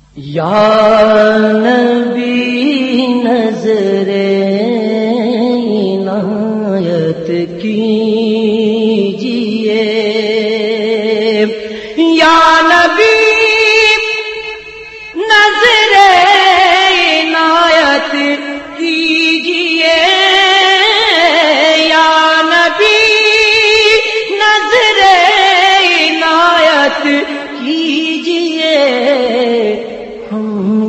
یا نبی نظر عنایت کیجئے، یا نبی نظر عنایت کیجئے، یا نبی نظر عنایت کیجئے، ہم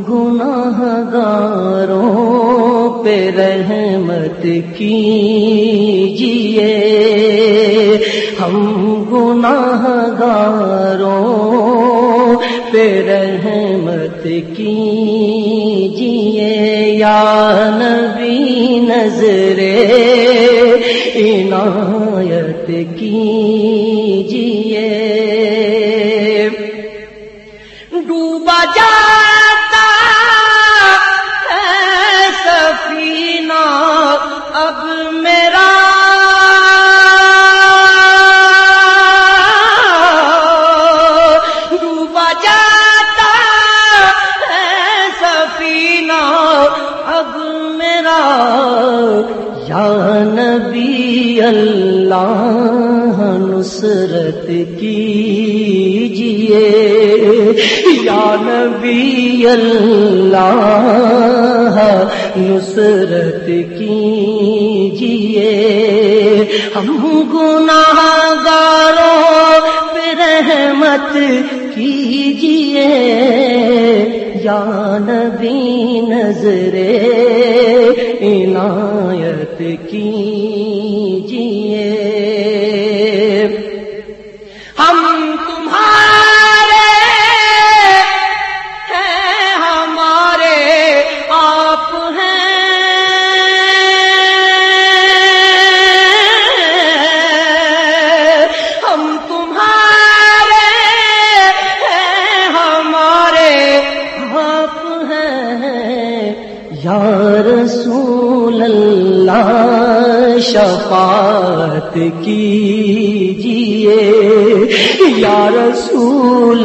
گناہگاروں پہ رحمت کیجئے، ہم گناہگاروں پہ رحمت کیجئے، یا نبی نظر عنایت کیجئے۔ ڈوبا جاتا ہے سفینہ اب میرا، ڈوبا جاتا ہے سفینہ اب میرا، یا نبی اللہ نصرت کیجئے، یا نبی اللہ نصرت کیجئے، ہم گناہگاروں پہ رحمت کیجئے، یا نبی نظر عنایت کیجئے۔ ہم تمہارے ہیں، ہمارے آپ ہیں، ہم تمہارے ہیں، ہمارے آپ ہیں، یا رسول اللہ شفاعت کیجئے، یا رسول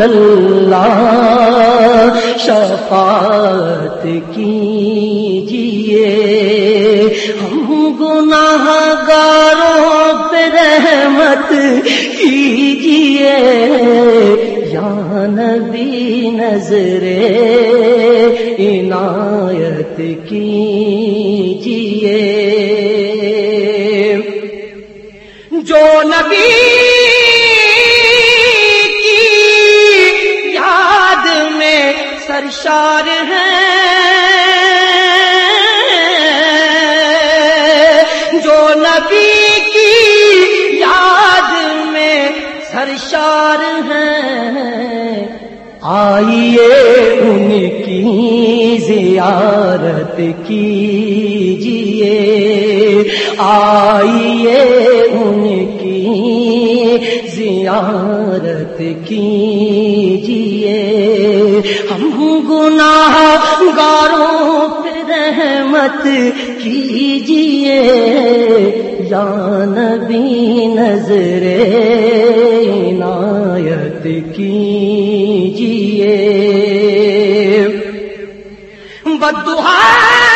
اللہ شفاعت کیجئے، ہم گناہگاروں پہ رحمت کیجئے، یا نبی نظر عنایت کیجئے۔ جو نبی کی یاد میں سرشار ہیں، جو نبی کی یاد میں سرشار ہیں، آئیے ان کی زیارت کیجئے، آئیے ان کی زیارت کیجئے، ہم گناہگاروں پہ رحمت کیجئے، یا نبی نظر عنایت کیجئے۔ بددعا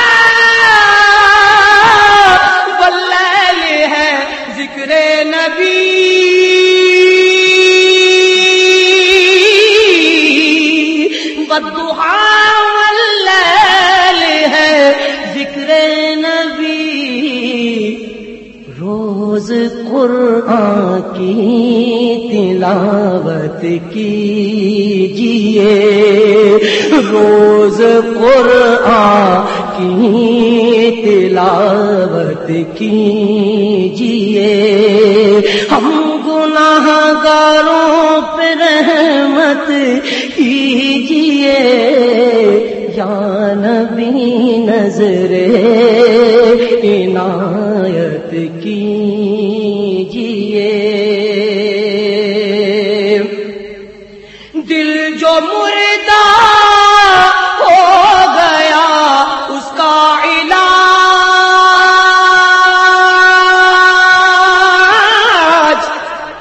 واللیل ہے ذکر نبی، بددعا واللیل ہے ذکر نبی، روز قرآن کی تلاوت کیجئے، روز قرآن کی تلاوت کیجئے، ہم گناہگاروں پہ رحمت کیجئے، یا نبی نظر عنایت کیجئے۔ دل جو مردہ ہو گیا اس کا علاج،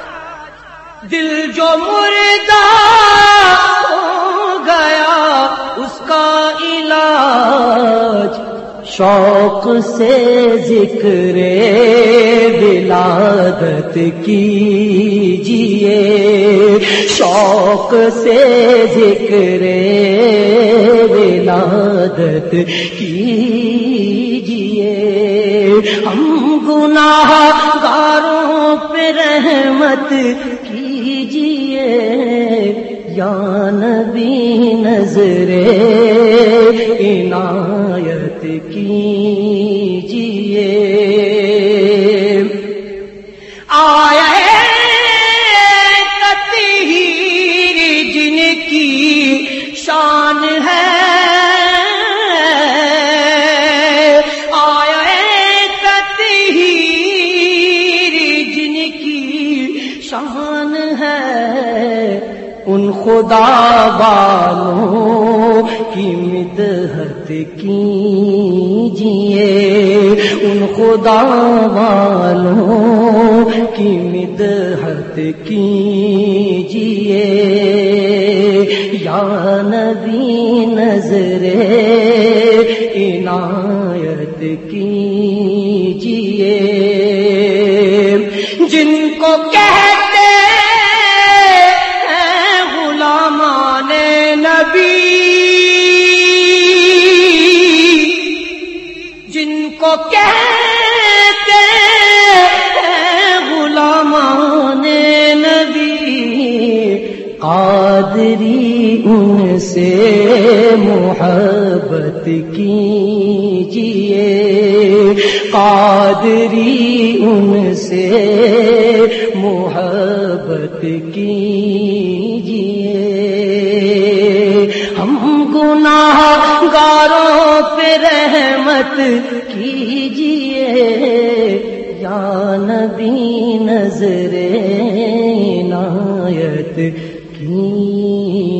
دل جو مردہ ہو گیا شوق سے ذکر ولادت کیجئے، شوق سے ذکر ولادت کیجئے، ہم گناہ گاروں پہ رحمت کیجئے، یا نبی نظر عنایت کیجئے۔ آئے تطہیر جن کی شان ہے، آئے تطہیر جن کی شان ہے، ان خدا والوں کی مدحت کیجئے، ان خدا والوں کی مدحت کیجئے، یا نبی نظر عنایت کیجئے۔ جن کو کہتے ہیں غلامان نبی، جن کو کہتے ہیں غلامان نبی، قادری ان سے محبت کیجئے، قادری ان سے محبت کیجئے، ہم گناہ گاروں پہ رحمت کیجئے، یا نبی نظر عنایت کیجئے۔